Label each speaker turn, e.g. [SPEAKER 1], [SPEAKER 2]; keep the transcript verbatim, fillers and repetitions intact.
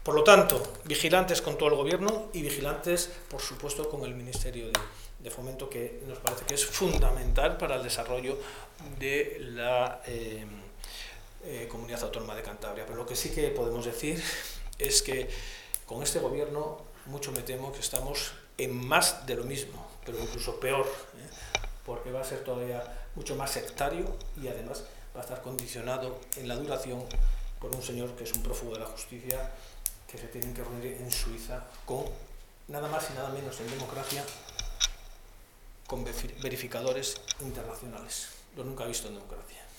[SPEAKER 1] Por lo tanto, vigilantes con todo el gobierno y vigilantes, por supuesto, con el Ministerio de, de Fomento, que nos parece que es fundamental para el desarrollo de la eh, eh, Comunidad Autónoma de Cantabria. Pero lo que sí que podemos decir es que con este gobierno mucho me temo que estamos en más de lo mismo, pero incluso peor, ¿eh? Porque va a ser todavía mucho más sectario y además va a estar condicionado en la duración por un señor que es un prófugo de la justicia, que se tienen que reunir en Suiza con nada más y nada menos en democracia, con verificadores internacionales. Lo nunca visto en democracia.